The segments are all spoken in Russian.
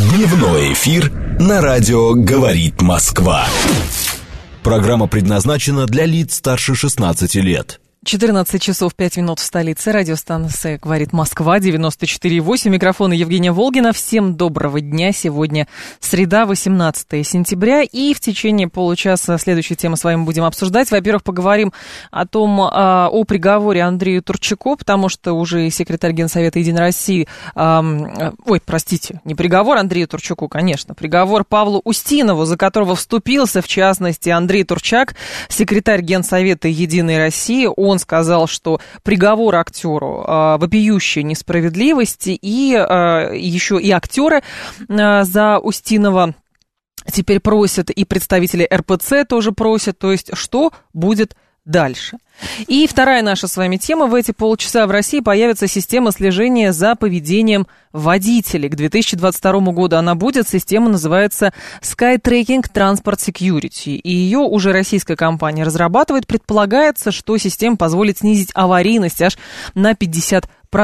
Дневной эфир на радио «Говорит Москва». Программа предназначена для лиц старше 16 лет. 14 часов 5 минут в столице. Радиостанция «Говорит Москва», 94,8. Микрофон Евгения Волгина. Всем доброго дня. Сегодня среда, 18 сентября. И в течение получаса следующую тему с вами будем обсуждать. Во-первых, поговорим о о приговоре Андрею Турчаку, потому что уже секретарь Генсовета «Единой России», не приговор Андрею Турчаку, конечно, приговор Павлу Устинову, за которого вступился, в частности, Андрей Турчак, секретарь Генсовета «Единой России». Он сказал, что приговор актеру вопиющей несправедливости, и еще и актеры за Устинова теперь просят, и представители РПЦ тоже просят, то есть что будет дальше. И вторая наша с вами тема. В эти полчаса в России появится система слежения за поведением водителей. К 2022 году она будет. Система называется SkyTracking Transport Security. И ее уже российская компания разрабатывает. Предполагается, что система позволит снизить аварийность аж на 50%.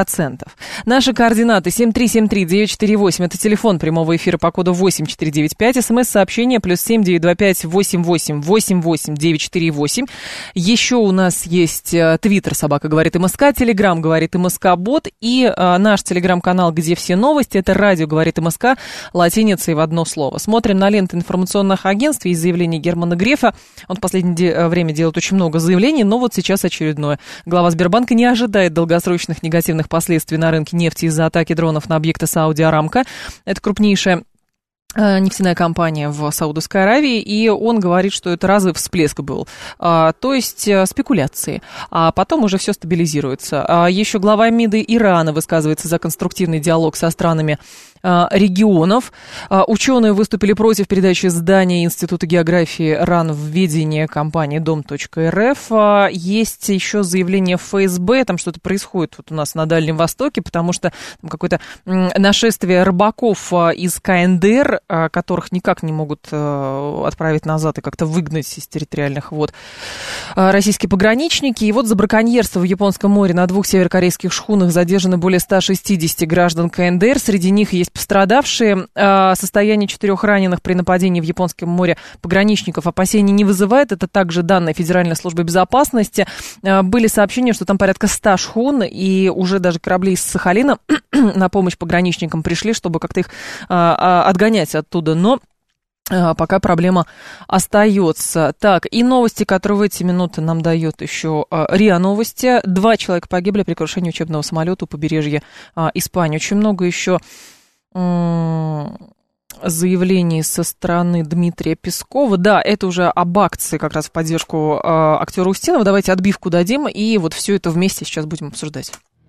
Наши координаты 7373948, это телефон прямого эфира по коду 8495, смс-сообщение +7 925 88 88 948. Еще у нас есть твиттер «Собака говорит МСК», телеграм «Говорит МСК Бот» и наш телеграм-канал «Где все новости», это радио «Говорит МСК», латиницей в одно слово. Смотрим на ленты информационных агентств и заявления Германа Грефа. Он в последнее время делает очень много заявлений, но вот сейчас очередное. Глава Сбербанка не ожидает долгосрочных негативных последствий на рынке нефти из-за атаки дронов на объекты Сауди Арамко. Это крупнейшая нефтяная компания в Саудовской Аравии, и он говорит, что это разовый всплеск был, то есть спекуляции, а потом уже все стабилизируется. Еще глава МИДа Ирана высказывается за конструктивный диалог со странами регионов. Ученые выступили против передачи здания Института географии РАН в ведение компании Дом.РФ. Есть еще заявление ФСБ, там что-то происходит вот у нас на Дальнем Востоке, потому что там какое-то нашествие рыбаков из КНДР, которых никак не могут отправить назад и как-то выгнать из территориальных вод российские пограничники. И вот за браконьерство в Японском море на 2 северокорейских шхунах задержаны более 160 граждан КНДР. Среди них есть пострадавшие. Состояние 4 раненых при нападении в Японском море пограничников опасений не вызывает. Это также данные Федеральной службы безопасности. Были сообщения, что там порядка 100 шхун, и уже даже корабли из Сахалина на помощь пограничникам пришли, чтобы как-то их отгонять оттуда. Но пока проблема остается. Так, и новости, которые в эти минуты нам дает еще РИА Новости. 2 человека погибли при крушении учебного самолета у побережья Испании. Очень много еще заявлений со стороны Дмитрия Пескова. Да, это уже об акции как раз в поддержку актера Устинова. Давайте отбивку дадим, и вот все это вместе сейчас будем обсуждать.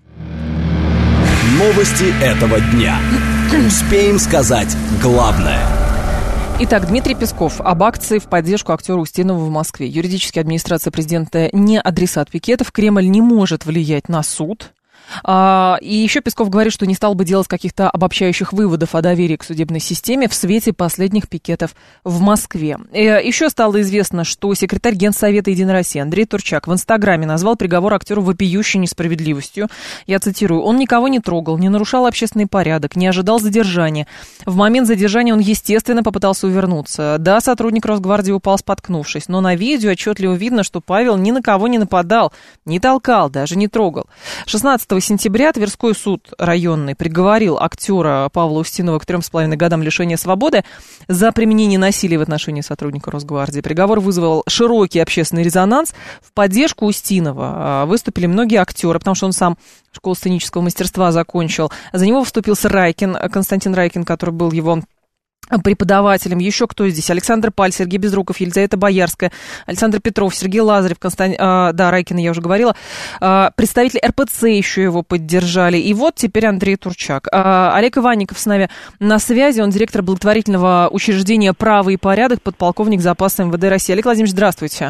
Новости этого дня. Успеем сказать главное. Итак, Дмитрий Песков об акции в поддержку актера Устинова в Москве. Юридическая администрация президента не адресат пикетов. Кремль не может влиять на суд. И еще Песков говорит, что не стал бы делать каких-то обобщающих выводов о доверии к судебной системе в свете последних пикетов в Москве. Еще стало известно, что секретарь Генсовета «Единой России» Андрей Турчак в Инстаграме назвал приговор актеру вопиющей несправедливостью. Я цитирую: «Он никого не трогал, не нарушал общественный порядок, не ожидал задержания. В момент задержания он, естественно, попытался увернуться. Да, сотрудник Росгвардии упал, споткнувшись, но на видео отчетливо видно, что Павел ни на кого не нападал, не толкал, даже не трогал». 16 сентября Тверской суд районный приговорил актера Павла Устинова к 3,5 годам лишения свободы за применение насилия в отношении сотрудника Росгвардии. Приговор вызвал широкий общественный резонанс. В поддержку Устинова выступили многие актеры, потому что он сам школу сценического мастерства закончил. За него вступился Константин Райкин, который был его преподавателем. Еще кто здесь? Александр Паль, Сергей Безруков, Елизавета Боярская, Александр Петров, Сергей Лазарев, Райкина я уже говорила. Представители РПЦ еще его поддержали. И вот теперь Андрей Турчак. Олег Иванников с нами на связи. Он директор благотворительного учреждения «Право и порядок», подполковник запаса МВД России. Олег Владимирович, здравствуйте.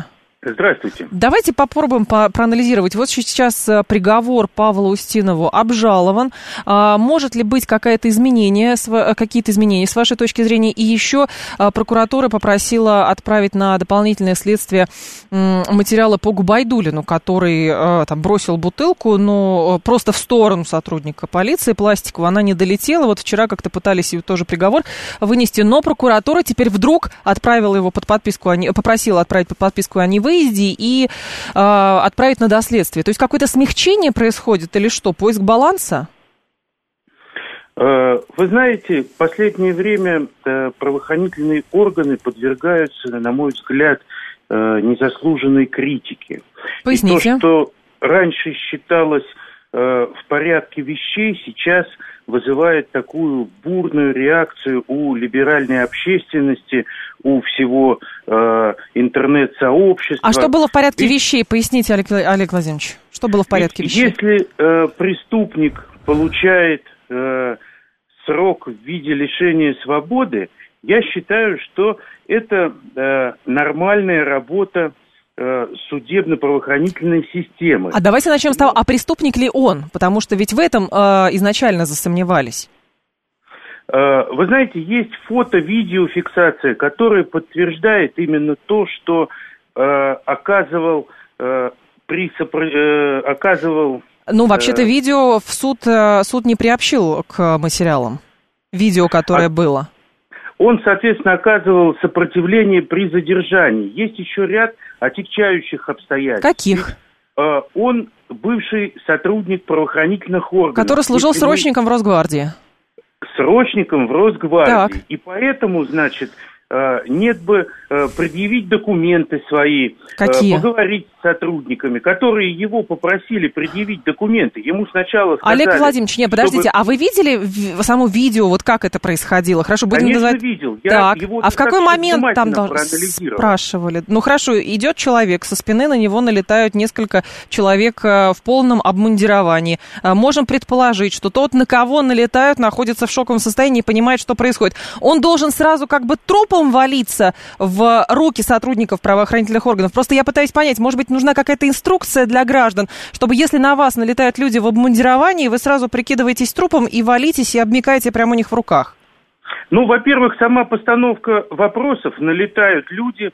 Здравствуйте. Давайте попробуем проанализировать. Вот сейчас приговор Павлу Устинову обжалован. Может ли быть какие-то изменения с вашей точки зрения? И еще прокуратура попросила отправить на дополнительное следствие материалы по Губайдуллину, который там бросил бутылку, но просто в сторону сотрудника полиции пластиковую. Она не долетела. Вот вчера как-то пытались ее тоже приговор вынести, но прокуратура теперь вдруг отправила его под подписку, попросила отправить под подписку о невыезде и отправить на доследствие. То есть какое-то смягчение происходит или что? Поиск баланса? Вы знаете, в последнее время правоохранительные органы подвергаются, на мой взгляд, незаслуженной критике. Поясните. И то, что раньше считалось в порядке вещей, сейчас вызывает такую бурную реакцию у либеральной общественности, у всего интернет-сообщества. А что было в порядке вещей? Поясните, Олег Владимирович. Что было в порядке вещей? Если преступник получает срок в виде лишения свободы, я считаю, что это нормальная работа судебно-правоохранительной системы. А давайте начнем с того, а преступник ли он? Потому что ведь в этом изначально засомневались. Вы знаете, есть фото-видеофиксация, которая подтверждает именно то, что оказывал... Ну, вообще-то видео в суд не приобщил к материалам. Видео, которое было. Он, соответственно, оказывал сопротивление при задержании. Есть еще ряд отягчающих обстоятельств. Каких? Он бывший сотрудник правоохранительных органов. Который служил срочником в Росгвардии. Срочником в Росгвардии. Так. И поэтому, значит, нет бы предъявить документы свои, поговорить с сотрудниками, которые его попросили предъявить документы. Ему сначала сказали... Олег Владимирович, нет, подождите, а вы видели само видео, вот как это происходило? Хорошо, будем Конечно, называть... видел. Так, а в какой момент там спрашивали? Ну, хорошо, идет человек, со спины на него налетают несколько человек в полном обмундировании. Можем предположить, что тот, на кого налетают, находится в шоковом состоянии и понимает, что происходит. Он должен сразу как бы трупом валиться в руки сотрудников правоохранительных органов. Просто я пытаюсь понять, может быть, нужна какая-то инструкция для граждан, чтобы если на вас налетают люди в обмундировании, вы сразу прикидываетесь трупом и валитесь, и обмякаете прямо у них в руках? Ну, во-первых, сама постановка вопросов, налетают люди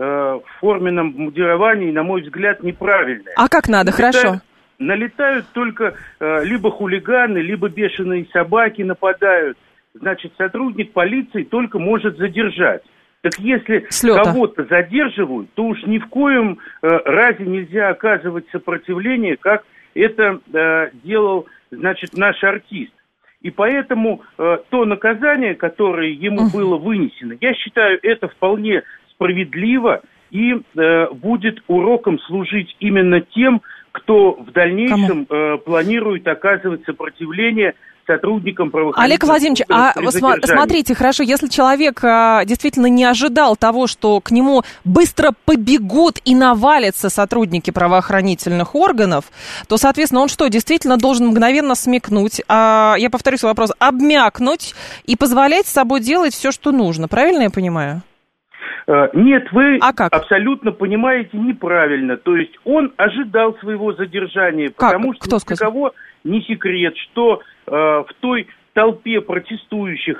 в форменном обмундировании, на мой взгляд, неправильная. А как надо, хорошо? Налетают только либо хулиганы, либо бешеные собаки нападают. Значит, сотрудник полиции только может задержать. Так если кого-то задерживают, то уж ни в коем разе нельзя оказывать сопротивление, как это делал, значит, наш артист. И поэтому то наказание, которое ему было вынесено, я считаю, это вполне справедливо и будет уроком служить именно тем, кто в дальнейшем планирует оказывать сопротивление сотрудникам правоохранительных органов. Олег Владимирович, смотрите, хорошо, если человек действительно не ожидал того, что к нему быстро побегут и навалятся сотрудники правоохранительных органов, то, соответственно, он что, действительно должен мгновенно смекнуть, я повторю свой вопрос, обмякнуть и позволять с собой делать все, что нужно, правильно я понимаю? Нет, вы абсолютно понимаете неправильно. То есть он ожидал своего задержания, потому что для кого не секрет, что в той толпе протестующих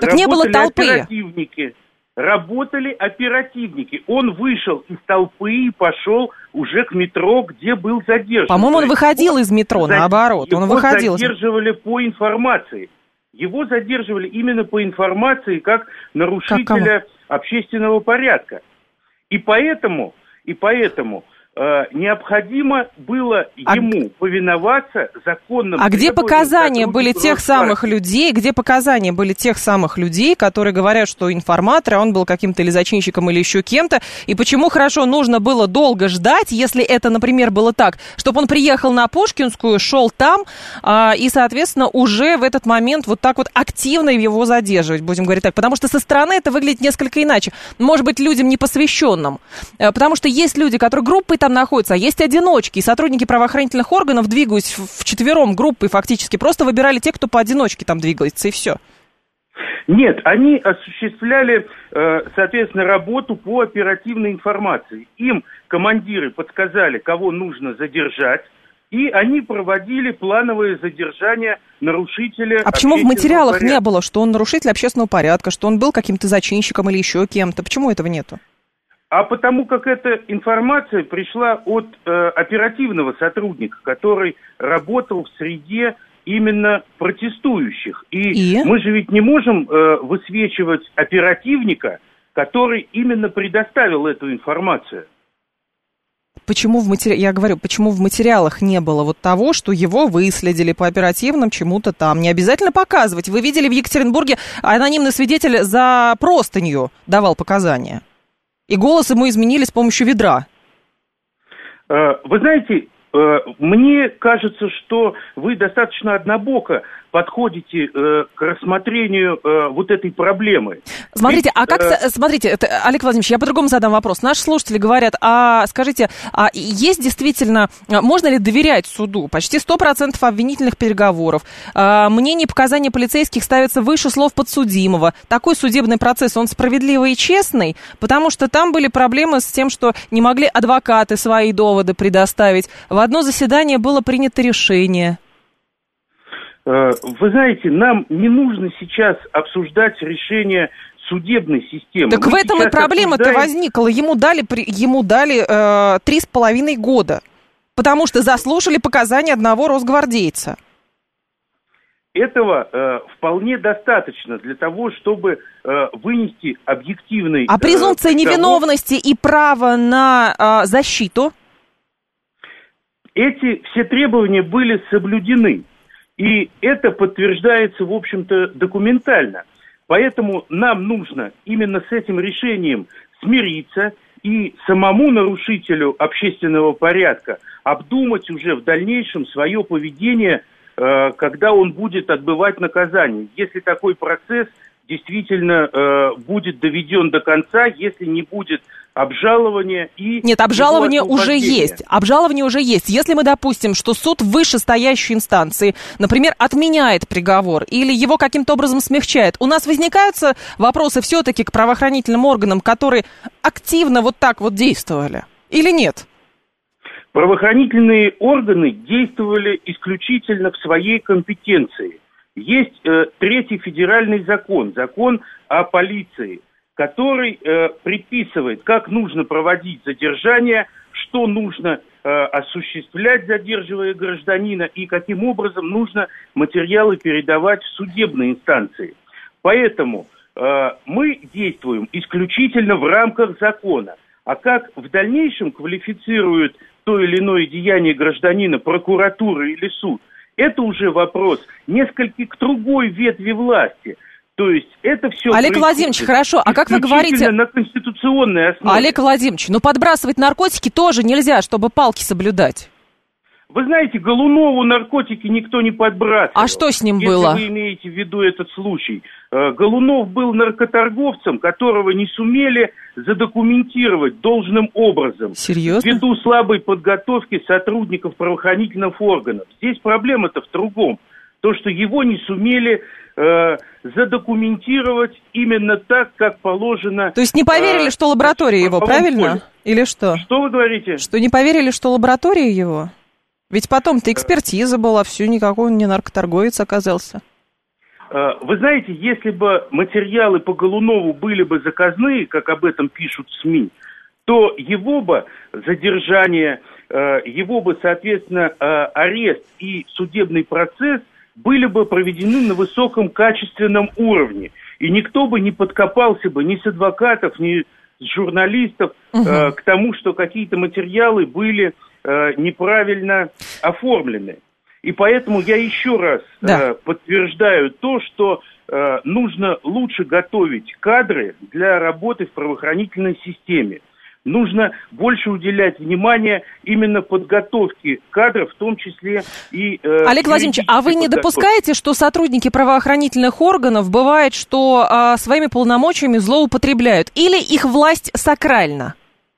работали оперативники. Он вышел из толпы и пошел уже к метро, где был задержан. По-моему, он выходил из метро, наоборот. Его задерживали по информации. Его задерживали именно по информации как нарушителя общественного порядка. И поэтому необходимо было ему повиноваться законным... А где показания были тех самых людей, которые говорят, что информатор, он был каким-то или зачинщиком, или еще кем-то, и почему, хорошо, нужно было долго ждать, если это, например, было так, чтобы он приехал на Пушкинскую, шел там, и, соответственно, уже в этот момент вот так вот активно его задерживать, будем говорить так, потому что со стороны это выглядит несколько иначе. Может быть, людям непосвященным, потому что есть люди, которые группой там находятся, а есть одиночки, и сотрудники правоохранительных органов, двигаясь вчетвером группой фактически, просто выбирали тех, кто поодиночке там двигается, и все. Нет, они осуществляли, соответственно, работу по оперативной информации. Им командиры подсказали, кого нужно задержать, и они проводили плановое задержание нарушителя. А почему в материалах порядка не было, что он нарушитель общественного порядка, что он был каким-то зачинщиком или еще кем-то? Почему этого нету? А потому как эта информация пришла от оперативного сотрудника, который работал в среде именно протестующих. И мы же ведь не можем высвечивать оперативника, который именно предоставил эту информацию. Почему почему в материалах не было вот того, что его выследили по оперативным чему-то там? Не обязательно показывать. Вы видели в Екатеринбурге, анонимный свидетель за простынью давал показания. И голос ему изменили с помощью ведра. Вы знаете, мне кажется, что вы достаточно однобоко подходите к рассмотрению вот этой проблемы. Смотрите, смотрите, Олег Владимирович, я по-другому задам вопрос. Наши слушатели говорят, скажите, есть действительно, можно ли доверять суду? Почти 100% обвинительных переговоров. Мнение и показания полицейских ставятся выше слов подсудимого. Такой судебный процесс, он справедливый и честный? Потому что там были проблемы с тем, что не могли адвокаты свои доводы предоставить. В одно заседание было принято решение. Вы знаете, нам не нужно сейчас обсуждать решение судебной системы. Так в этом и проблема-то возникла. Ему дали 3,5 года, потому что заслушали показания одного росгвардейца. Этого вполне достаточно для того, чтобы вынести объективный... А презумпция невиновности и право на защиту? Эти все требования были соблюдены. И это подтверждается, в общем-то, документально. Поэтому нам нужно именно с этим решением смириться и самому нарушителю общественного порядка обдумать уже в дальнейшем свое поведение, когда он будет отбывать наказание. Если такой процесс действительно будет доведен до конца, если не будет обжалования и... Нет, обжалование уже есть. Обжалование уже есть. Если мы допустим, что суд вышестоящей инстанции, например, отменяет приговор или его каким-то образом смягчает, у нас возникают вопросы все-таки к правоохранительным органам, которые активно вот так вот действовали? Или нет? Правоохранительные органы действовали исключительно в своей компетенции. Есть третий федеральный закон, закон о полиции, который предписывает, как нужно проводить задержание, что нужно осуществлять, задерживая гражданина, и каким образом нужно материалы передавать в судебные инстанции. Поэтому мы действуем исключительно в рамках закона. А как в дальнейшем квалифицируют то или иное деяние гражданина прокуратура или суд, это уже вопрос несколько к другой ветви власти. То есть это все... Олег Владимирович, хорошо, а как вы говорите... на конституционной основе. Олег Владимирович, подбрасывать наркотики тоже нельзя, чтобы палки соблюдать. Вы знаете, Голунову наркотики никто не подбрасывал. А что с ним было? Если вы имеете в виду этот случай. Голунов был наркоторговцем, которого не сумели задокументировать должным образом. Серьезно? Ввиду слабой подготовки сотрудников правоохранительных органов. Здесь проблема-то в другом. То, что его не сумели задокументировать именно так, как положено. То есть не поверили, что лаборатория его, правильно? Или что? Что вы говорите? Что не поверили, что лаборатория его? Ведь потом-то экспертиза была, все, никакой он не наркоторговец оказался. Вы знаете, если бы материалы по Голунову были бы заказные, как об этом пишут СМИ, то его бы задержание, его бы, соответственно, арест и судебный процесс были бы проведены на высоком качественном уровне. И никто бы не подкопался бы ни с адвокатов, ни с журналистов к тому, что какие-то материалы были неправильно оформлены. И поэтому я еще раз подтверждаю то, что нужно лучше готовить кадры для работы в правоохранительной системе. Нужно больше уделять внимание именно подготовке кадров, в том числе и... Олег Владимирович, а вы не допускаете, что сотрудники правоохранительных органов бывает, что своими полномочиями злоупотребляют? Или их власть сакральна?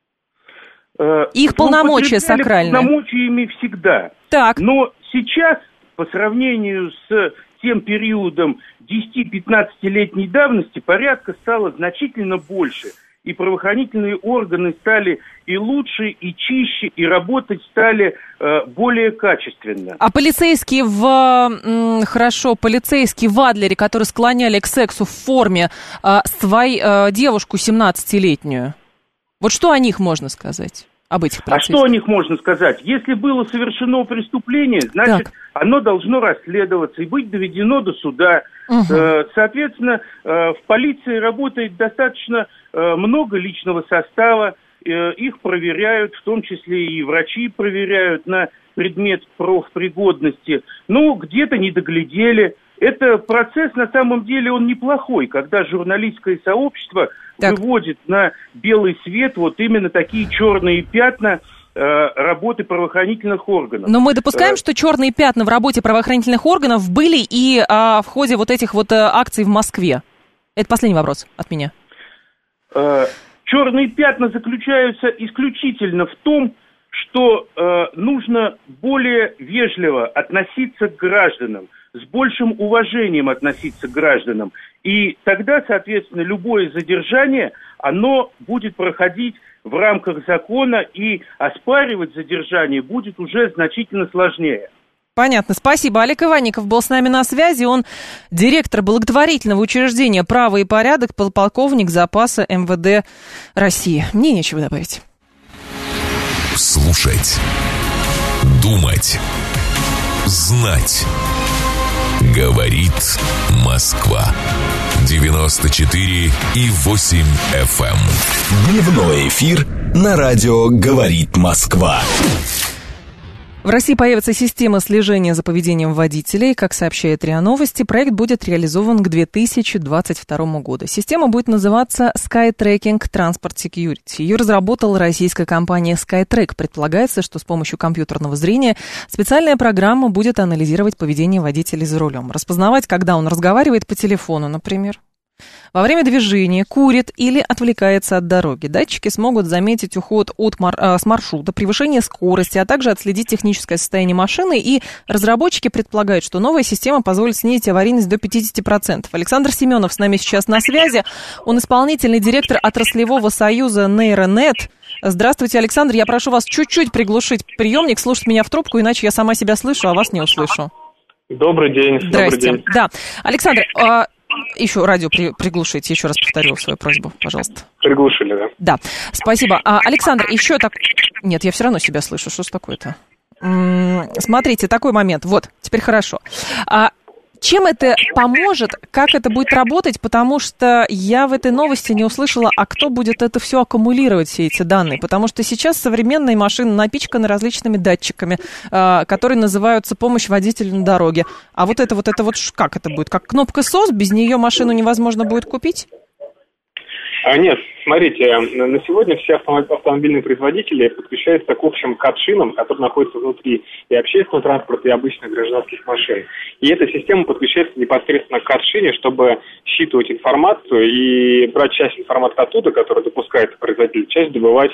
Их полномочия сакральны? Полномочиями всегда. Так. Но сейчас, по сравнению с тем периодом 10-15-летней давности порядка стало значительно больше. И правоохранительные органы стали и лучше, и чище, и работать стали более качественно. А полицейские полицейские в Адлере, которые склоняли к сексу в форме, свою девушку 17-летнюю, вот что о них можно сказать? Об этих полицейских? А что о них можно сказать? Если было совершено преступление, значит, оно должно расследоваться и быть доведено до суда. Соответственно, в полиции работает достаточно много личного состава, их проверяют, в том числе и врачи проверяют на предмет профпригодности. Ну, где-то не доглядели. Это процесс, на самом деле, он неплохой, когда журналистское сообщество выводит на белый свет вот именно такие черные пятна работы правоохранительных органов. Но мы допускаем, что черные пятна в работе правоохранительных органов были и в ходе вот этих вот акций в Москве? Это последний вопрос от меня. Черные пятна заключаются исключительно в том, что нужно более вежливо относиться к гражданам, с большим уважением относиться к гражданам. И тогда, соответственно, любое задержание, оно будет проходить в рамках закона, и оспаривать задержание будет уже значительно сложнее. Понятно. Спасибо. Олег Иванников был с нами на связи. Он директор благотворительного учреждения «Право и порядок», полковник запаса МВД России. Мне нечего добавить. Слушать. Думать. Знать. Говорит Москва. 94,8 FM. Дневной эфир на радио «Говорит Москва». В России появится система слежения за поведением водителей. Как сообщает РИА Новости, проект будет реализован к 2022 году. Система будет называться SkyTracking Transport Security. Ее разработала российская компания SkyTrack. Предполагается, что с помощью компьютерного зрения специальная программа будет анализировать поведение водителей за рулем. Распознавать, когда он разговаривает по телефону, например. Во время движения курит или отвлекается от дороги. Датчики смогут заметить уход с маршрута, превышение скорости, а также отследить техническое состояние машины. И разработчики предполагают, что новая система позволит снизить аварийность до 50%. Александр Семенов с нами сейчас на связи. Он исполнительный директор отраслевого союза Нейронет. Здравствуйте, Александр. Я прошу вас чуть-чуть приглушить приемник, слушать меня в трубку, иначе я сама себя слышу, а вас не услышу. Добрый день. Здрасте. Добрый день. Да. Александр, еще радио приглушите, еще раз повторю свою просьбу, пожалуйста. Приглушили, да? Да, спасибо. Александр, еще так... Нет, я все равно себя слышу, что ж такое-то? Смотрите, такой момент, вот, теперь хорошо. Чем это поможет, как это будет работать, потому что я в этой новости не услышала, а кто будет это все аккумулировать, все эти данные, потому что сейчас современные машины напичканы различными датчиками, которые называются «помощь водителю на дороге». А вот это как это будет? Как кнопка SOS, без нее машину невозможно будет купить? Нет, смотрите, на сегодня все автомобильные производители подключаются к общим кат-шинам, которые находятся внутри и общественного транспорта, и обычных гражданских машин. И эта система подключается непосредственно к кат-шине, чтобы считывать информацию и брать часть информации оттуда, которую допускает производитель, часть добывать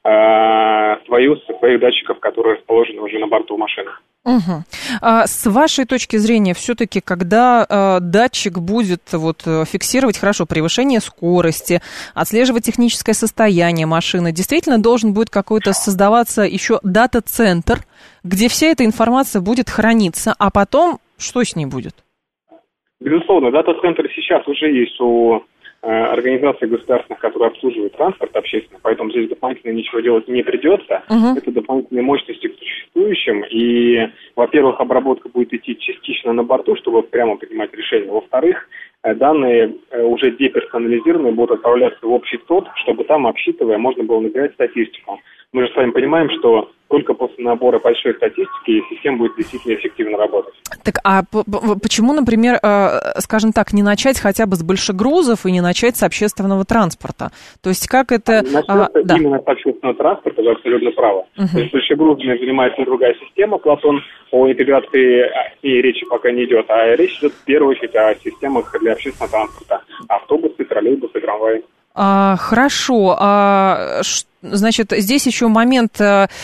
со своих датчиков, которые расположены уже на борту машины. Угу. С вашей точки зрения, все-таки, когда датчик будет фиксировать превышение скорости, отслеживать техническое состояние машины, действительно должен будет какой-то создаваться еще дата-центр, где вся эта информация будет храниться, а потом что с ней будет? Безусловно, дата-центр сейчас уже есть у организаций государственных, которые обслуживают транспорт общественный, поэтому здесь дополнительно ничего делать не придется. Это дополнительные мощности к существующим, и, во-первых, обработка будет идти частично на борту, чтобы прямо принимать решения. Во-вторых, данные уже деперсонализированные будут отправляться в общий СОД, чтобы там, обсчитывая, можно было набирать статистику. Мы же с вами понимаем, что только после набора большой статистики система будет действительно эффективно работать. Так, а почему, например, скажем так, не начать хотя бы с большегрузов и не начать с общественного транспорта? То есть как это... Именно с общественного транспорта, вы абсолютно правы. То есть большегрузами занимается другая система, Платон, о интеграции и речи пока не идет, а речь идет в первую очередь о системах для общественного транспорта. Автобусы, троллейбусы, трамваи. Хорошо. значит, здесь еще момент,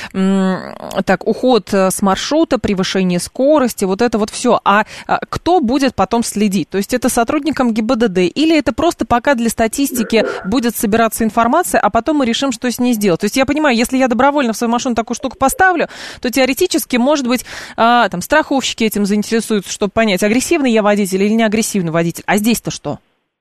уход с маршрута, превышение скорости, вот это вот все. А кто будет потом следить? То есть это сотрудникам ГИБДД или это просто пока для статистики будет собираться информация, а потом мы решим, что с ней сделать? То есть я понимаю, если я добровольно в свою машину такую штуку поставлю, то теоретически, может быть, там страховщики этим заинтересуются, чтобы понять, агрессивный я водитель или не агрессивный водитель. А здесь-то что?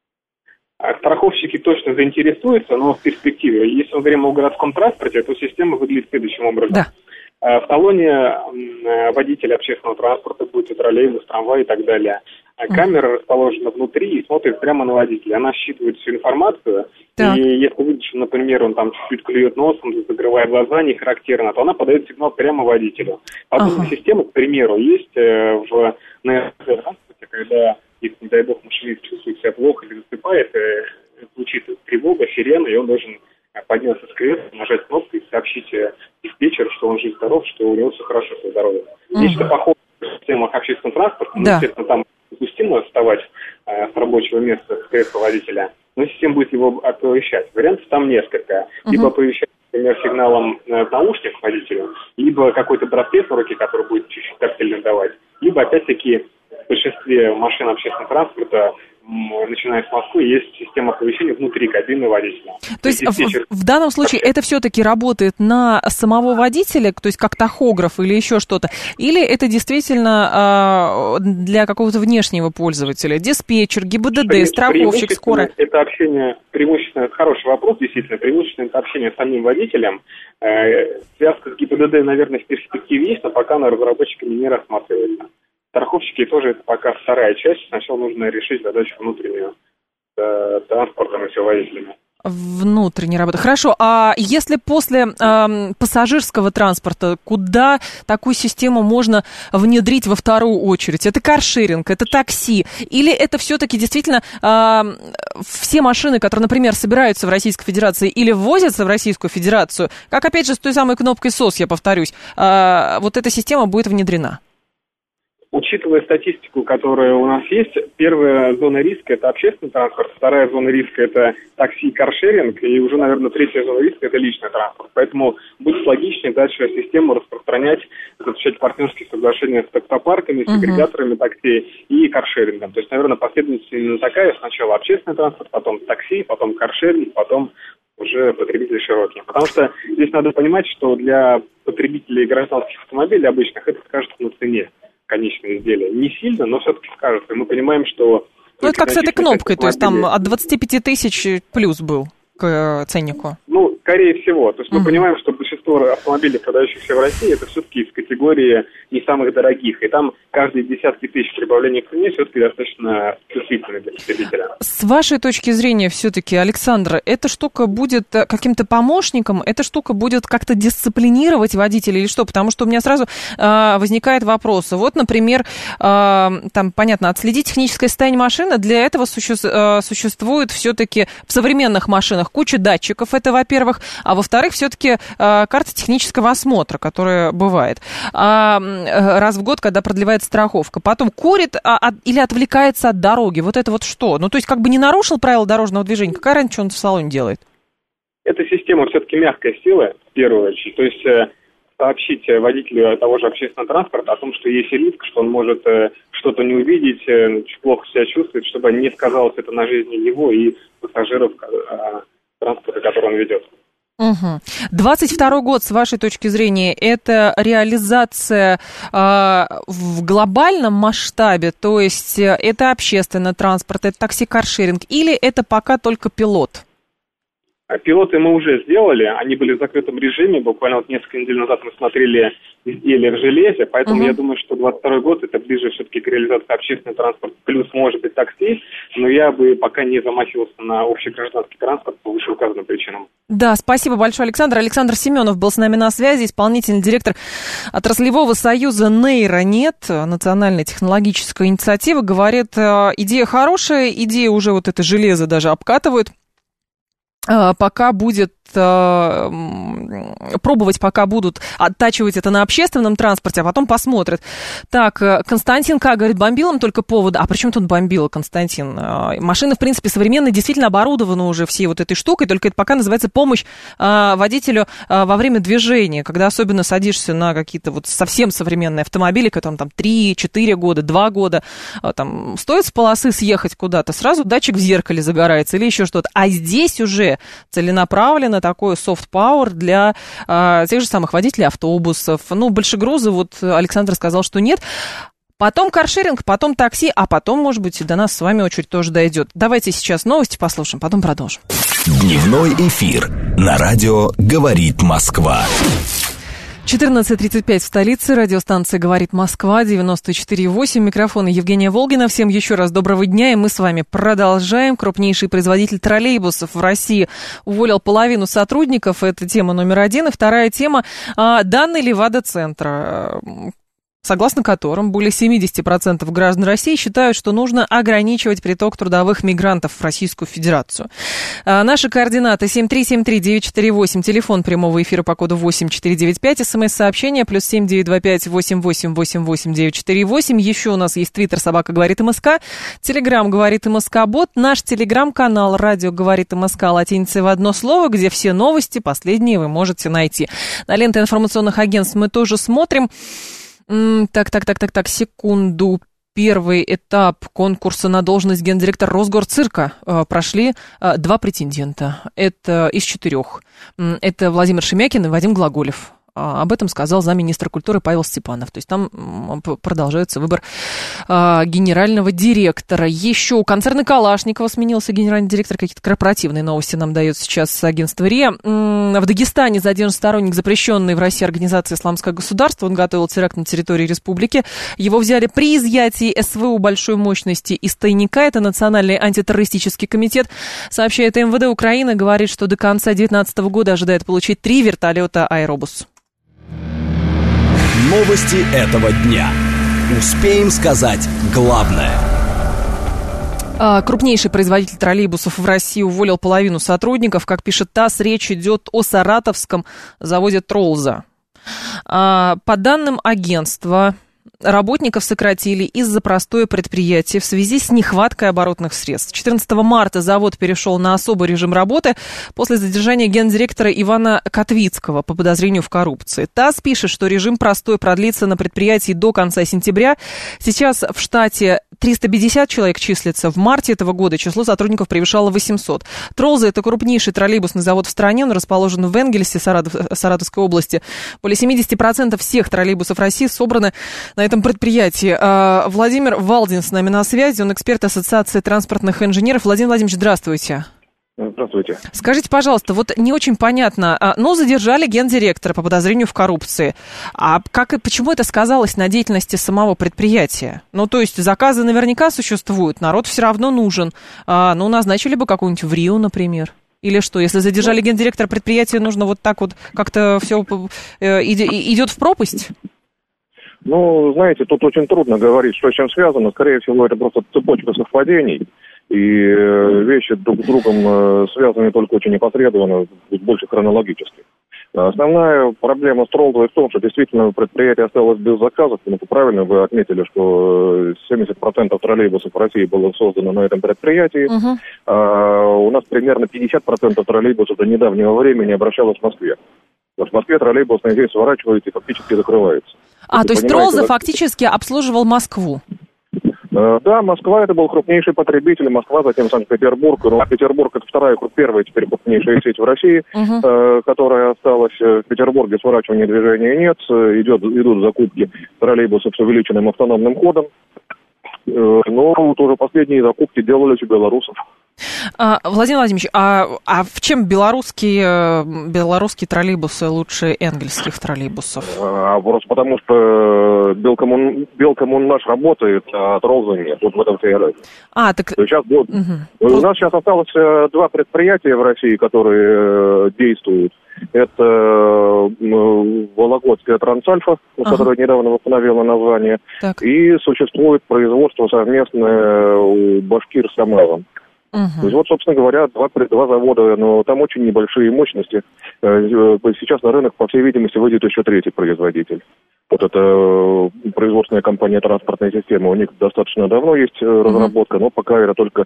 Страховщики точно заинтересуются, но в перспективе. Если мы говорим о городском транспорте, то система выглядит следующим образом. Да. В талоне водителя общественного транспорта, будь то троллейбус, трамвай и так далее, камера расположена внутри и смотрит прямо на водителя. Она считывает всю информацию, и если видит, что, например, он там чуть-чуть клюет носом, закрывает глаза, не характерно, то она подает сигнал прямо водителю. Подобная система, к примеру, есть в транспорте, когда, если, не дай бог, машинист чувствует себя плохо или засыпает, звучит тревога, сирена, и он должен подняться с кресла, нажать кнопку и сообщить диспетчеру, что он жив-здоров, что у него все хорошо со здоровьем. Нечто похожее в системах общественного транспорта, естественно, там допустимо вставать с рабочего места с кресла водителя, но система будет его оповещать. Вариантов там несколько. Либо оповещать, например, сигналом наушник водителю, либо какой-то браслет на руке, который будет чуть-чуть тактильно давать, либо, опять-таки, в большинстве машин общественного транспорта, начиная с Москвы, есть система оповещения внутри кабины водителя. То есть в данном случае это все-таки работает на самого водителя, то есть как тахограф или еще что-то, или это действительно для какого-то внешнего пользователя? Диспетчер, ГИБДД, страховщик, скорая? Это общение, преимущественно, хороший вопрос, действительно, преимущественно это общение с самим водителем. Связка с ГИБДД, наверное, в перспективе есть, но пока она разработчиками не рассматривается. Страховщики тоже это пока вторая часть. Сначала нужно решить задачу внутреннюю транспортом и водителями. Внутренняя работа. Хорошо, а если после пассажирского транспорта, куда такую систему можно внедрить во вторую очередь? Это каршеринг, это такси? Или это все-таки действительно все машины, которые, например, собираются в Российской Федерации или ввозятся в Российскую Федерацию, как опять же с той самой кнопкой SOS, я повторюсь, вот эта система будет внедрена? Учитывая статистику, которая у нас есть, первая зона риска – это общественный транспорт, вторая зона риска – это такси и каршеринг, и уже, наверное, третья зона риска – это личный транспорт. Поэтому будет логичнее дальше систему распространять, заключать партнерские соглашения с таксопарками, с агрегаторами такси и каршерингом. То есть, наверное, последовательность именно такая: сначала общественный транспорт, потом такси, потом каршеринг, потом уже потребители широкие. Потому что здесь надо понимать, что для потребителей гражданских автомобилей обычных это скажется на цене конечное изделие. Не сильно, но все-таки скажется. И мы понимаем, что... Ну, это как с этой кнопкой, то есть там от 25 тысяч плюс был к ценнику. Ну, скорее всего. То есть мы понимаем, что большинство автомобилей, продающихся в России, это все-таки из категории не самых дорогих. И там каждые десятки тысяч прибавления к цене все-таки достаточно чувствительны для потребителя. С вашей точки зрения все-таки, Александр, эта штука будет каким-то помощником? Эта штука будет как-то дисциплинировать водителей или что? Потому что у меня сразу возникает вопрос. Вот, например, там, понятно, отследить техническое состояние машины. Для этого существует все-таки в современных машинах куча датчиков. Это, во-первых. А во-вторых, все-таки карта технического осмотра, которая бывает раз в год, когда продлевается страховка. Потом курит или отвлекается от дороги. Вот это вот что? Ну, то есть как бы не нарушил правила дорожного движения. Какая разница, что он в салоне делает? Эта система все-таки мягкая сила, в первую очередь. То есть сообщить водителю того же общественного транспорта о том, что есть риск, что он может что-то не увидеть, плохо себя чувствует, чтобы не сказалось это на жизни его и пассажиров транспорта, который он ведет. 22 год, с вашей точки зрения, это реализация в глобальном масштабе, то есть это общественный транспорт, это такси-каршеринг, или это пока только пилот? Пилоты мы уже сделали, они были в закрытом режиме, буквально вот несколько недель назад мы смотрели изделия в железе, поэтому я думаю, что 22 год это ближе все-таки к реализации общественного транспорта, плюс может быть такси, но я бы пока не замахивался на общегражданский транспорт по вышеуказанным причинам. Да, спасибо большое, Александр. Александр Семенов был с нами на связи, исполнительный директор отраслевого союза «Нейронет», национальная технологическая инициатива, говорит, идея хорошая, идея уже вот это железо даже обкатывают. пока будет пробовать, пока будут оттачивать это на общественном транспорте, а потом посмотрят. Так, Константин К. говорит, бомбил им только повод. А при чем тут бомбило, Константин? Машины, в принципе, современные, действительно оборудованы уже всей вот этой штукой, только это пока называется помощь водителю во время движения, когда особенно садишься на какие-то вот совсем современные автомобили, которым там 3-4 года, 2 года, там стоит с полосы съехать куда-то, сразу датчик в зеркале загорается или еще что-то. А здесь уже целенаправленно такой soft power для тех же самых водителей автобусов. Ну, большегрузы, вот Александр сказал, что нет. Потом каршеринг, потом такси, а потом, может быть, и до нас с вами очередь тоже дойдет. Давайте сейчас новости послушаем, потом продолжим. Дневной эфир на радио «Говорит Москва». 14:35 в столице. Радиостанция «Говорит Москва», 94,8. Микрофон Евгения Волгина. Всем еще раз доброго дня, и мы с вами продолжаем. Крупнейший производитель троллейбусов в России уволил половину сотрудников. Это тема номер 1. И вторая тема – данные Левада-центра, согласно которым более 70% граждан России считают, что нужно ограничивать приток трудовых мигрантов в Российскую Федерацию. Наши координаты 7373948, телефон прямого эфира по коду 8495, смс-сообщение +7 925 8888 948. Еще у нас есть твиттер «Собака говорит МСК», телеграм «Говорит МСК Бот», наш телеграм-канал «Радио говорит МСК» латиницей в одно слово, где все новости последние вы можете найти. На ленты информационных агентств мы тоже смотрим. Так, секунду. Первый этап конкурса на должность гендиректора Росгорцирка прошли 2 претендента. Это из 4. Это Владимир Шемякин и Вадим Глаголев. Об этом сказал замминистра культуры Павел Степанов. То есть там продолжается выбор генерального директора. Еще у концерна Калашникова сменился генеральный директор. Какие-то корпоративные новости нам дает сейчас агентство РИА. В Дагестане задержан сторонник запрещенной в России организации «Исламское государство». Он готовил теракт на территории республики. Его взяли при изъятии СВУ большой мощности из тайника. Это Национальный антитеррористический комитет. Сообщает МВД Украины. Говорит, что до конца 2019 года ожидает получить 3 вертолета «Аэробус». Новости этого дня. Успеем сказать главное. Крупнейший производитель троллейбусов в России уволил половину сотрудников. Как пишет ТАСС, речь идет о саратовском заводе «Тролза». По данным агентства, работников сократили из-за простоя предприятия в связи с нехваткой оборотных средств. 14 марта завод перешел на особый режим работы после задержания гендиректора Ивана Котвицкого по подозрению в коррупции. ТАСС пишет, что режим простоя продлится на предприятии до конца сентября. Сейчас в штате 350 человек числится. В марте этого года число сотрудников превышало 800. «Тролза» — это крупнейший троллейбусный завод в стране. Он расположен в Энгельсе, Саратовской области. Более 70% всех троллейбусов России собраны на этом предприятии. Владимир Валдин с нами на связи. Он эксперт Ассоциации транспортных инженеров. Владимир Владимирович, здравствуйте. Здравствуйте. Скажите, пожалуйста, вот не очень понятно, задержали гендиректора по подозрению в коррупции. А почему это сказалось на деятельности самого предприятия? То есть заказы наверняка существуют, народ все равно нужен. Назначили бы какую-нибудь в Рио, например. Или что, если задержали гендиректора предприятия, нужно вот так вот как-то все идет в пропасть? Знаете, тут очень трудно говорить, что с чем связано. Скорее всего, это просто цепочка совпадений. И вещи друг с другом связаны только очень непосредственно, больше хронологически. Основная проблема с «Тролзой» в том, что действительно предприятие осталось без заказов. Правильно вы отметили, что 70% троллейбусов в России было создано на этом предприятии. У нас примерно 50% троллейбусов до недавнего времени обращалось в Москве. В Москве троллейбусная сеть сворачивается и фактически закрывается. То есть «Тролза» фактически обслуживал Москву? Да, Москва — это был крупнейший потребитель, Москва, затем Санкт-Петербург. Петербург — это первая теперь крупнейшая сеть в России, которая осталась. В Петербурге сворачивания движения нет, идут закупки троллейбусов с увеличенным автономным ходом. Но тоже последние закупки делались у белорусов. Владимир Владимирович, а в чем белорусские троллейбусы лучше энгельских троллейбусов? Просто потому что Белкоммун наш работает, а «Тролза» нет. Вот в этом вся разница. У нас сейчас осталось 2 предприятия в России, которые действуют. Это Вологодская Трансальфа, которая недавно восстановила название, и существует производство совместное у Башкир с Амалом. То есть вот, собственно говоря, два завода, но там очень небольшие мощности. Сейчас на рынок, по всей видимости, выйдет еще третий производитель. Вот это производственная компания «Транспортная система». У них достаточно давно есть разработка, но пока это только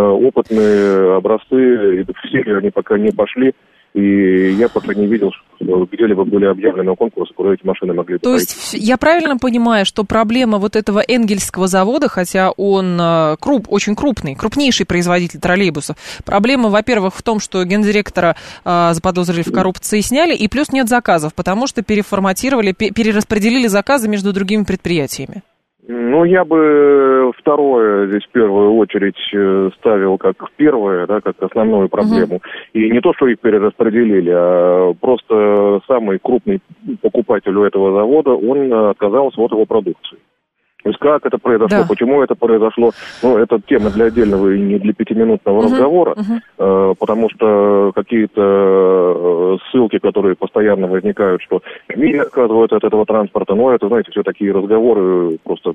опытные образцы, и в серию они пока не пошли. И я пока не видел, где-либо были объявлены конкурсы, куда эти машины могли пройти. То есть я правильно понимаю, что проблема вот этого Энгельсского завода, хотя он очень крупнейший производитель троллейбусов, проблема, во-первых, в том, что гендиректора заподозрили в коррупции, сняли, и плюс нет заказов, потому что перераспределили заказы между другими предприятиями. Ну, я бы второе здесь в первую очередь ставил как первое, да, как основную проблему. И не то, что их перераспределили, а просто самый крупный покупатель у этого завода, он отказался от его продукции. То есть как это произошло, почему это произошло, ну, это тема для отдельного и не для пятиминутного разговора, потому что какие-то ссылки, которые постоянно возникают, что СМИ отказывают от этого транспорта, но это, знаете, все такие разговоры просто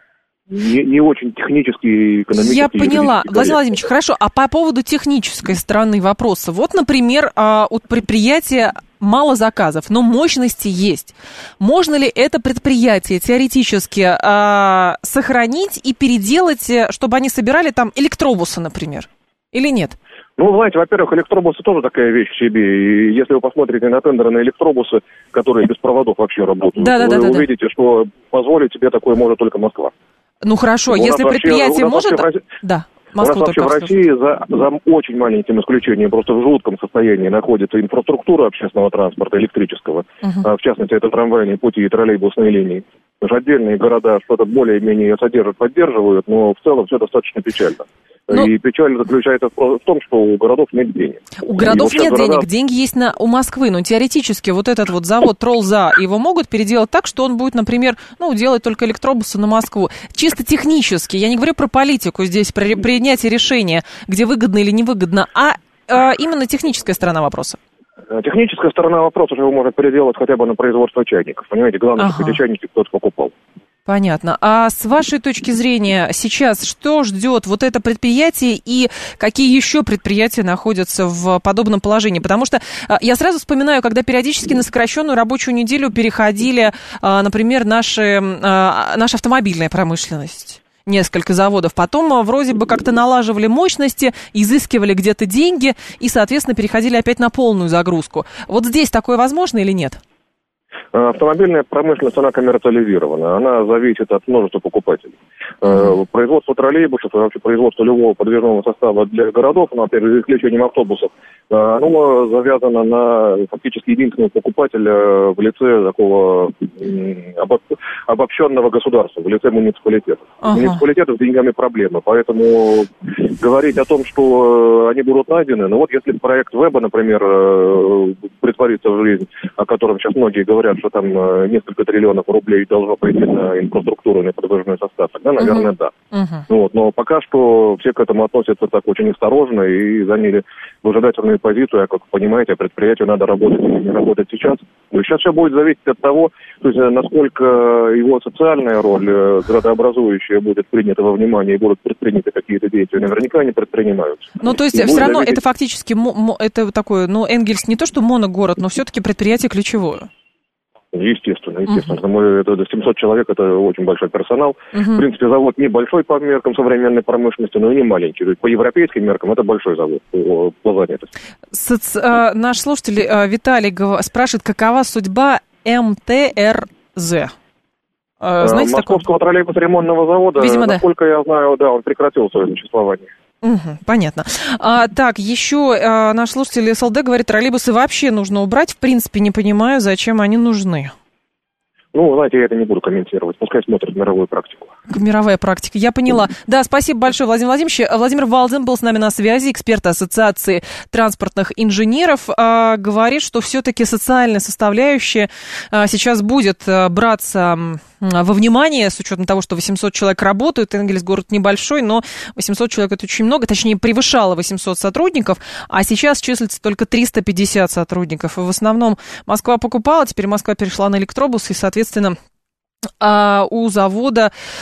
не очень технические и экономические. Я поняла. Владимир Владимирович, хорошо, а по поводу технической стороны вопроса, вот, например, у предприятия мало заказов, но мощности есть. Можно ли это предприятие теоретически сохранить и переделать, чтобы они собирали там электробусы, например, или нет? Ну, знаете, во-первых, электробусы тоже такая вещь в себе. И если вы посмотрите на тендеры на электробусы, которые без проводов вообще работают, вы увидите, что позволить себе такое может только Москва. Ну, хорошо, если предприятие может... Да. Москву у нас вообще в России за очень маленьким исключением, просто в жутком состоянии находится инфраструктура общественного транспорта, электрического. В частности, это трамвайные пути и троллейбусные линии. Потому что отдельные города что-то более-менее содержат, поддерживают, но в целом все достаточно печально. И печаль заключается в том, что у городов нет денег. У городов нет денег, деньги есть у Москвы, но теоретически вот этот вот завод Тролза, его могут переделать так, что он будет, например, делать только электробусы на Москву. Чисто технически, я не говорю про политику здесь, про принятие решения, где выгодно или невыгодно, а именно техническая сторона вопроса. Техническая сторона вопроса его может переделать хотя бы на производство чайников. Понимаете, главное, чтобы эти чайники кто-то покупал. Понятно. А с вашей точки зрения сейчас что ждет вот это предприятие и какие еще предприятия находятся в подобном положении? Потому что я сразу вспоминаю, когда периодически на сокращенную рабочую неделю переходили, например, наша автомобильная промышленность. Несколько заводов. Потом вроде бы как-то налаживали мощности, изыскивали где-то деньги и, соответственно, переходили опять на полную загрузку. Вот здесь такое возможно или нет? Автомобильная промышленность, она коммерциализирована, она зависит от множества покупателей. Производство троллейбусов и вообще производство любого подвижного состава для городов, опять же, за исключением автобусов, оно завязано на фактически единственного покупателя в лице такого обобщенного государства, в лице муниципалитетов. Муниципалитетов с деньгами проблемы, поэтому говорить о том, что они будут найдены, если проект ВЭБа, например, притворится в жизнь, о котором сейчас многие говорят, что там несколько триллионов рублей должно пойти на инфраструктуру и на подвижной состав, тогда, наверное, да. Но пока что все к этому относятся так очень осторожно и заняли выжидательную позицию, как вы понимаете, предприятию надо работать или не работать сейчас. Сейчас все будет зависеть от того, то есть, насколько его социальная роль градообразующая будет принята во внимание и будут предприняты какие-то действия. Наверняка они предпринимаются. То есть все равно это фактически, это такой, Энгельс не то что моногород, но все-таки предприятие ключевое. Естественно. Это 700 человек, это очень большой персонал. В принципе, завод небольшой по меркам современной промышленности, но и не маленький. То есть по европейским меркам это большой завод по занятости. Наш слушатель Виталий спрашивает, какова судьба МТРЗ? Знаете Московского троллейбус-ремонтного завода, видимо, насколько я знаю, он прекратил свое существование. Понятно. Так, еще наш слушатель СЛД говорит, троллейбусы вообще нужно убрать. В принципе, не понимаю, зачем они нужны. Знаете, я это не буду комментировать. Пускай смотрят мировую практику. Мировая практика, я поняла. Да, спасибо большое, Владимир Владимирович. Владимир Валдин был с нами на связи, эксперт Ассоциации транспортных инженеров. Говорит, что все-таки социальная составляющая сейчас будет браться во внимание, с учетом того, что 800 человек работают. Энгельс город небольшой, но 800 человек это очень много, точнее, превышало 800 сотрудников, а сейчас числится только 350 сотрудников. И в основном Москва покупала, теперь Москва перешла на электробусы, и, соответственно, у завода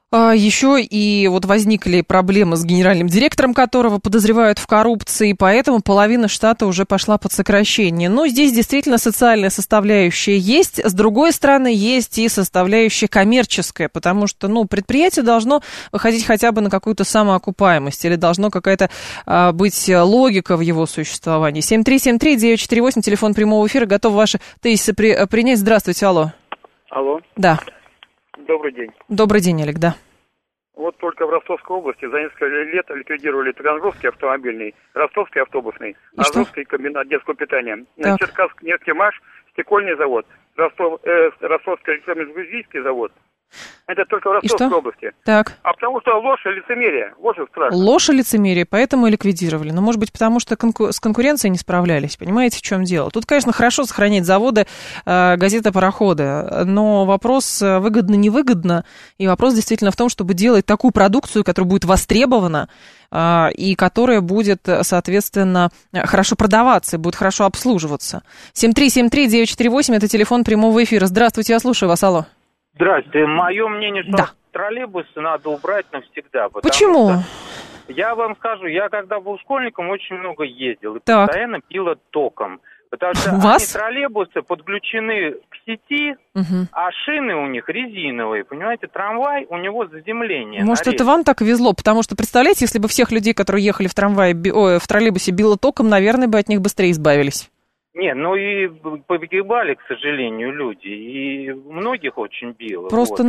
Еще и вот возникли проблемы с генеральным директором, которого подозревают в коррупции, поэтому половина штата уже пошла под сокращение. Но здесь действительно социальная составляющая есть. С другой стороны, есть и составляющая коммерческая, потому что, предприятие должно выходить хотя бы на какую-то самоокупаемость, или должно какая-то быть логика в его существовании. 7373948, телефон прямого эфира, готов ваши тезисы принять. Здравствуйте, алло. Алло. Да. Добрый день. Добрый день, Олег, да. Вот только в Ростовской области за несколько лет ликвидировали Таганрогский автомобильный, Ростовский автобусный, Азовский комбинат детского питания, Черкасск нефтемаш, стекольный завод, Ростовский электромеханический завод. Это только в Ростовской области. Так. А потому что ложь и лицемерие. Вот и страшно. Ложь и лицемерие, поэтому и ликвидировали. Но, может быть, потому что с конкуренцией не справлялись. Понимаете, в чем дело? Тут, конечно, хорошо сохранять заводы, газеты, пароходы. Но вопрос выгодно-невыгодно. И вопрос действительно в том, чтобы делать такую продукцию, которая будет востребована, и которая будет, соответственно, хорошо продаваться и будет хорошо обслуживаться. 7373948, это телефон прямого эфира. Здравствуйте, я слушаю вас, алло. Здравствуйте. Мое мнение, что да. троллейбусы надо убрать навсегда. Почему? Я вам скажу, я когда был школьником, очень много ездил и так. постоянно пило током. Потому что они, троллейбусы, подключены к сети, а шины у них резиновые. Понимаете, трамвай, у него заземление. Может, это вам так везло? Потому что, представляете, если бы всех людей, которые ехали в троллейбусе, било током, наверное, бы от них быстрее избавились. Не, и погибали, к сожалению, люди. И многих очень било. Просто,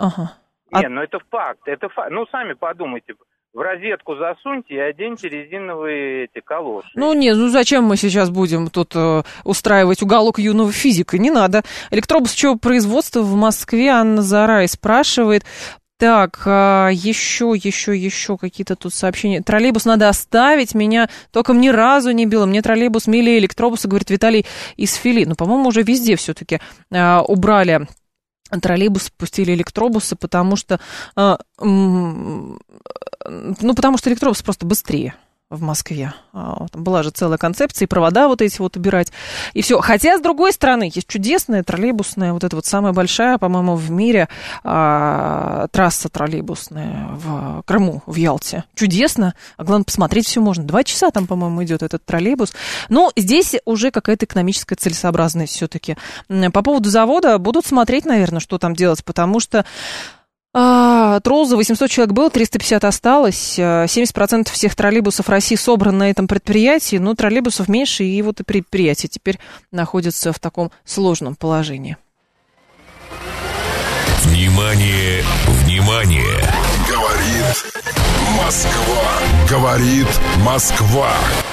это факт. Это факт. Сами подумайте. В розетку засуньте и оденьте резиновые эти калоши. Зачем мы сейчас будем тут устраивать уголок юного физика? Не надо. Электробус чего производства в Москве? Анна Зарай спрашивает. Так, еще какие-то тут сообщения. Троллейбус надо оставить, меня током ни разу не било. Мне троллейбус милее электробуса, говорит Виталий из Фили. По-моему, уже везде все-таки убрали троллейбусы, пустили электробусы, потому что электробус просто быстрее в Москве. Там была же целая концепция, и провода вот эти вот убирать, и все. Хотя, с другой стороны, есть чудесная троллейбусная, вот эта вот самая большая, по-моему, в мире трасса троллейбусная в Крыму, в Ялте. Чудесно. А главное, посмотреть все можно. 2 часа там, по-моему, идет этот троллейбус. Но здесь уже какая-то экономическая целесообразность все-таки. По поводу завода будут смотреть, наверное, что там делать, потому что Тролза, 800 человек было, 350 осталось. 70% всех троллейбусов России собраны на этом предприятии, но троллейбусов меньше, и вот и предприятие теперь находится в таком сложном положении. Внимание, внимание! Говорит Москва. Говорит Москва.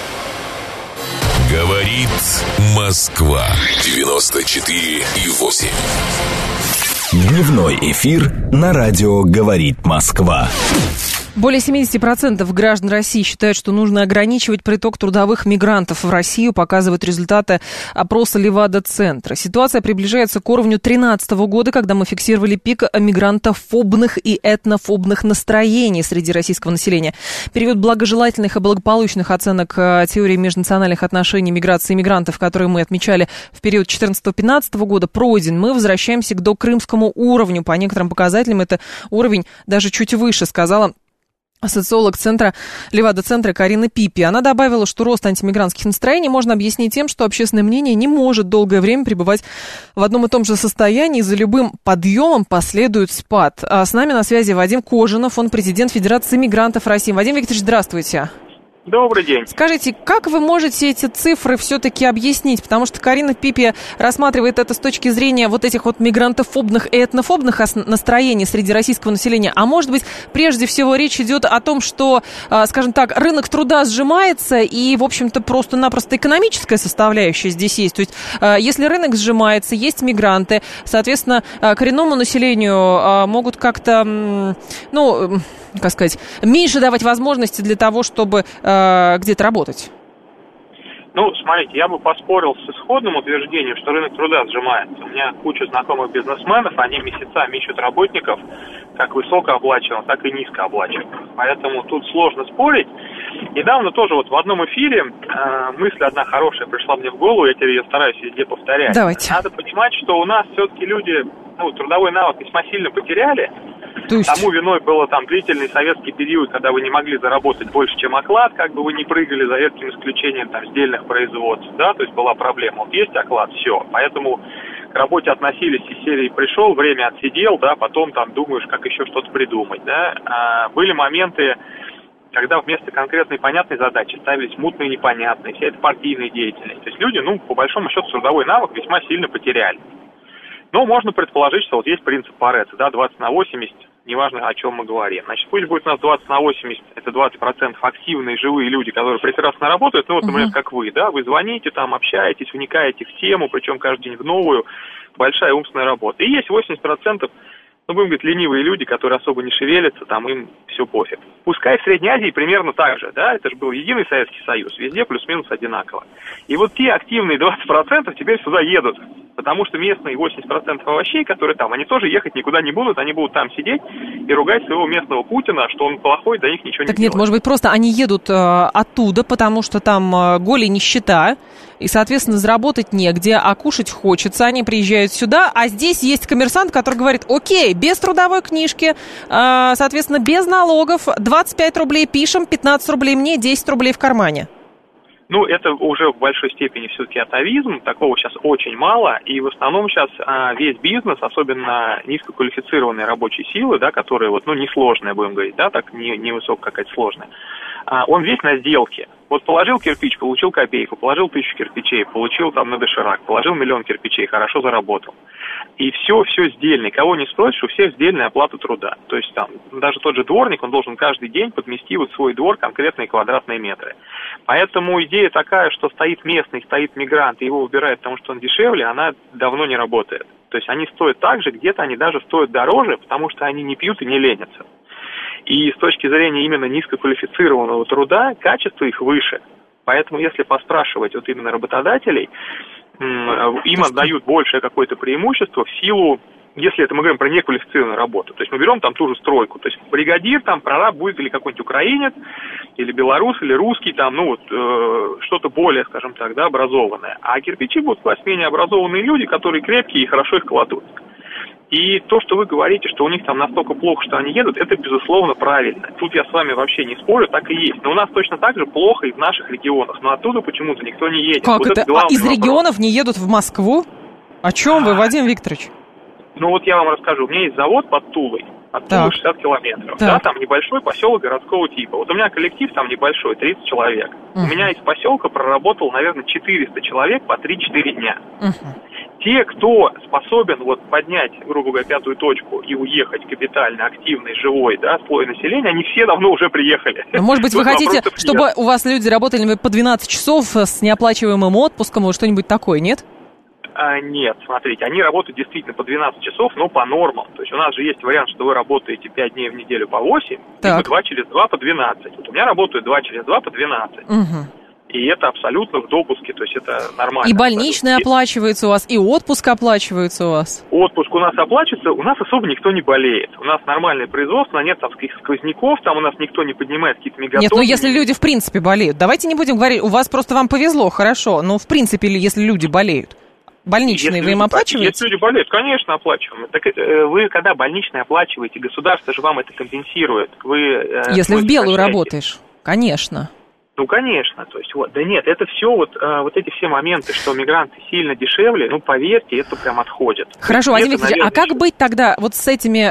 Говорит Москва. 94,8. Дневной эфир на радио «Говорит Москва». Более 70% граждан России считают, что нужно ограничивать приток трудовых мигрантов в Россию, показывают результаты опроса Левада-центра. Ситуация приближается к уровню 2013 года, когда мы фиксировали пик мигрантофобных и этнофобных настроений среди российского населения. Период благожелательных и благополучных оценок теории межнациональных отношений миграции мигрантов, которые мы отмечали в период 2014-2015 года, пройден. Мы возвращаемся к докрымскому уровню. По некоторым показателям это уровень даже чуть выше, сказала социолог Левада-центра Карина Пипи. Она добавила, что рост антимигрантских настроений можно объяснить тем, что общественное мнение не может долгое время пребывать в одном и том же состоянии, и за любым подъемом последует спад. А с нами на связи Вадим Кожинов, он президент Федерации мигрантов России. Вадим Викторович, здравствуйте. Добрый день. Скажите, как вы можете эти цифры все-таки объяснить? Потому что Карина Пипи рассматривает это с точки зрения вот этих вот мигрантофобных и этнофобных настроений среди российского населения. А может быть, прежде всего речь идет о том, что, скажем так, рынок труда сжимается и, в общем-то, просто-напросто экономическая составляющая здесь есть. То есть, если рынок сжимается, есть мигранты, соответственно, коренному населению могут как-то, меньше давать возможности для того, чтобы где-то работать. Смотрите, я бы поспорил с исходным утверждением, что рынок труда сжимается. У меня куча знакомых бизнесменов, они месяцами ищут работников, как высокооплачиваемых, так и низкооплачиваемых. Поэтому тут сложно спорить. Недавно тоже в одном эфире мысль одна хорошая пришла мне в голову, я теперь ее стараюсь везде повторять. Давайте. Надо понимать, что у нас все-таки люди трудовой навык весьма сильно потеряли. Тому виной было там длительный советский период, когда вы не могли заработать больше, чем оклад, как бы вы не прыгали, за редким исключением там сдельных производств, да, то есть была проблема. Вот есть оклад, все. Поэтому к работе относились из серии «пришел, время отсидел», да, потом там думаешь, как еще что-то придумать, да. Были моменты, когда вместо конкретной понятной задачи ставились мутные непонятные, вся эта партийная деятельность. То есть люди, по большому счету, трудовой навык весьма сильно потеряли. Но можно предположить, что вот есть принцип Парето, да, 20/80, неважно, о чем мы говорим. Значит, пусть будет у нас 20/80, это 20% активные, живые люди, которые прекрасно работают, например, как вы, да, вы звоните, там, общаетесь, вникаете в тему, причем каждый день в новую, большая умственная работа. И есть 80%, будем говорить, ленивые люди, которые особо не шевелятся, там им все пофиг. Пускай в Средней Азии примерно так же, да, это же был единый Советский Союз, везде плюс-минус одинаково. И вот те активные 20% теперь сюда едут, потому что местные 80% овощей, которые там, они тоже ехать никуда не будут, они будут там сидеть и ругать своего местного Путина, что он плохой, да них ничего не делает. Так нет, может быть, просто они едут оттуда, потому что там голая нищета, и, соответственно, заработать негде, а кушать хочется. Они приезжают сюда, а здесь есть коммерсант, который говорит: окей, без трудовой книжки, соответственно, без налогов, 25 рублей пишем, 15 рублей мне, 10 рублей в кармане. Это уже в большой степени все-таки атовизм, такого сейчас очень мало, и в основном сейчас весь бизнес, особенно низкоквалифицированные рабочие силы, да, которые несложные, будем говорить, да, так не высокая какая-то сложная, он весь на сделке. Вот положил кирпич, получил копейку, положил 1000 кирпичей, получил там на доширак, положил 1 000 000 кирпичей, хорошо заработал. И все сдельно. Кого не спросишь, у всех сдельная оплата труда. То есть там даже тот же дворник, он должен каждый день подмести в свой двор конкретные квадратные метры. Поэтому идея такая, что стоит местный, стоит мигрант, и его выбирают, потому что он дешевле, она давно не работает. То есть они стоят так же, где-то они даже стоят дороже, потому что они не пьют и не ленятся. И с точки зрения именно низкоквалифицированного труда, качество их выше. Поэтому если поспрашивать именно работодателей, им отдают большее какое-то преимущество в силу, если это мы говорим про неквалифицированную работу. То есть мы берем там ту же стройку. То есть бригадир, там прораб будет или какой-нибудь украинец, или белорус, или русский, там, что-то более, скажем так, да, образованное. А кирпичи будут класть менее образованные люди, которые крепкие и хорошо их кладут. И то, что вы говорите, что у них там настолько плохо, что они едут, это, безусловно, правильно. Тут я с вами вообще не спорю, так и есть. Но у нас точно так же плохо и в наших регионах. Но оттуда почему-то никто не едет. Как это? Из регионов не едут в Москву? О чем вы, Вадим Викторович? Я вам расскажу. У меня есть завод под Тулой. От Тулы 60 километров. Да, там небольшой поселок городского типа. Вот у меня коллектив там небольшой, 30 человек. У меня из поселка проработал, наверное, 400 человек по 3-4 дня. Те, кто способен поднять, грубо говоря, пятую точку и уехать капитально, активный, живой, да, слой населения, они все давно уже приехали. Может быть, вы хотите, чтобы у вас люди работали по 12 часов с неоплачиваемым отпуском или что-нибудь такое, нет? Нет, смотрите, они работают действительно по 12 часов, но по нормам. То есть у нас же есть вариант, что вы работаете 5 дней в неделю по 8, либо 2 через 2 по 12. Вот у меня работают 2 через 2 по 12. И это абсолютно в допуске, то есть это нормально. И больничный оплачивается у вас, и отпуск оплачивается у вас? Отпуск у нас оплачивается, у нас особо никто не болеет. У нас нормальное производство, нет там каких-то сквозняков, там у нас никто не поднимает какие-то мегатонны. Нет, если люди в принципе болеют, давайте не будем говорить, у вас просто вам повезло, хорошо, но в принципе, если люди болеют, больничные вы им оплачиваете? Если люди болеют, конечно, оплачиваем. Так вы, когда больничные оплачиваете, государство же вам это компенсирует. Если в белую работаешь, конечно. Конечно, то есть да нет, это все эти все моменты, что мигранты сильно дешевле, поверьте, это прям отходит. Хорошо, Вадим Викторович, а как быть тогда с этими,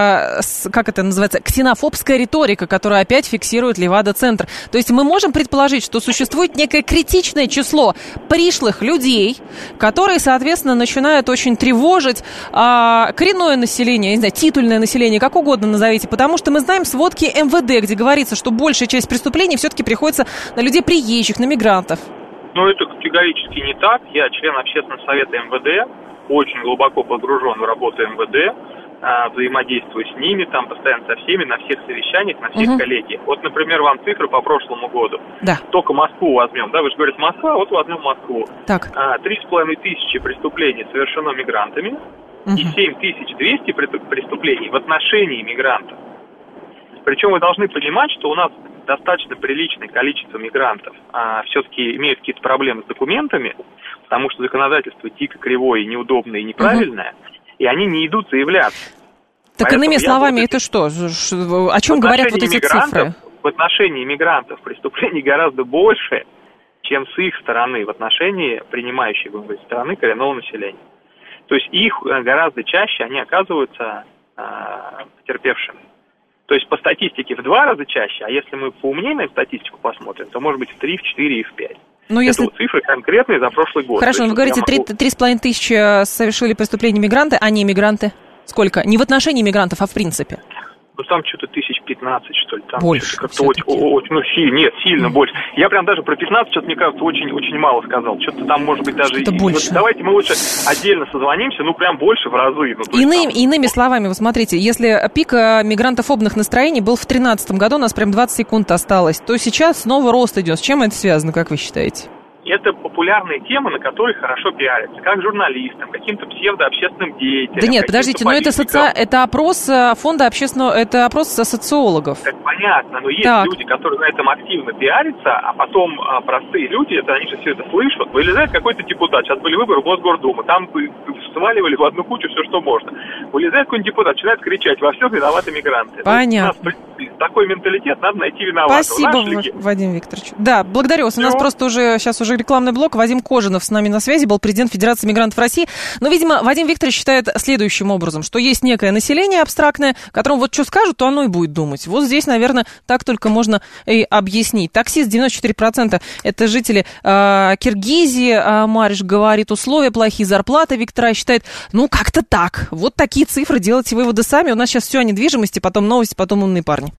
как это называется, ксенофобская риторика, которая опять фиксирует Левада-центр? То есть мы можем предположить, что существует некое критичное число пришлых людей, которые, соответственно, начинают очень тревожить коренное население, не знаю, титульное население, как угодно назовите, потому что мы знаем сводки МВД, где говорится, что большая часть преступлений все-таки приходится на людей приезжих, на мигрантов. Это категорически не так. Я член общественного совета МВД, очень глубоко погружен в работу МВД, взаимодействую с ними, там постоянно со всеми, на всех совещаниях, на всех коллегиях. Например, вам цифры по прошлому году. Да. Только Москву возьмем, да, вы же говорите Москва, возьмем Москву. Так. 3500 преступлений совершено мигрантами и 7200 преступлений в отношении мигрантов. Причем вы должны понимать, что у нас достаточно приличное количество мигрантов все-таки имеют какие-то проблемы с документами, потому что законодательство дико кривое, неудобное и неправильное, и они не идут заявляться. Так иными словами, это что? О чем говорят вот эти цифры? В отношении мигрантов преступлений гораздо больше, чем с их стороны в отношении принимающей, будем говорить, стороны коренного населения. То есть их гораздо чаще они оказываются потерпевшими. То есть по статистике в 2 раза чаще, а если мы поумнее на статистику посмотрим, то может быть в 3, в 4 и в 5. Ну, если... Это цифры конкретные за прошлый год. Хорошо, вы говорите, 3,5 тысячи совершили преступления мигранты, а не мигранты? Сколько? Не в отношении мигрантов, а в принципе? Ну, там что-то 15, что ли. Там больше. Как-то сильно больше. Я прям даже про 15, что-то, мне кажется, очень мало сказал. Что-то там, может быть, даже... больше. Вот давайте мы лучше отдельно созвонимся, прям больше в разы. Иными словами, вы смотрите, если пик мигрантофобных настроений был в 2013 году, у нас прям 20 секунд осталось, то сейчас снова рост идет. С чем это связано, как вы считаете? Это популярные темы, на которые хорошо пиарятся, как журналистам, каким-то псевдообщественным деятелям. Да нет, подождите, но это опрос фонда общественного, это опрос социологов. Так понятно, но есть люди, которые на этом активно пиарятся, а потом простые люди, они же все это слышат. Вылезает какой-то депутат, сейчас были выборы в Мосгордуму, там сваливали в одну кучу все, что можно. Вылезает какой-нибудь депутат, начинает кричать, во всем виноваты мигранты. Понятно. У нас такой менталитет, надо найти виноватого. Спасибо, Вадим Викторович. Да, благодарю вас. У нас просто сейчас уже рекламный блок. Вадим Кожинов с нами на связи, был президент Федерации мигрантов России. Но, видимо, Вадим Викторович считает следующим образом, что есть некое население абстрактное, которому вот что скажут, то оно и будет думать. Вот здесь, наверное, так только можно и объяснить. Таксист 94% это жители Киргизии. Мариш говорит, условия плохие, зарплата. Виктора считает, как-то так. Вот такие цифры, делайте выводы сами. У нас сейчас все о недвижимости, потом новости, потом умные парни.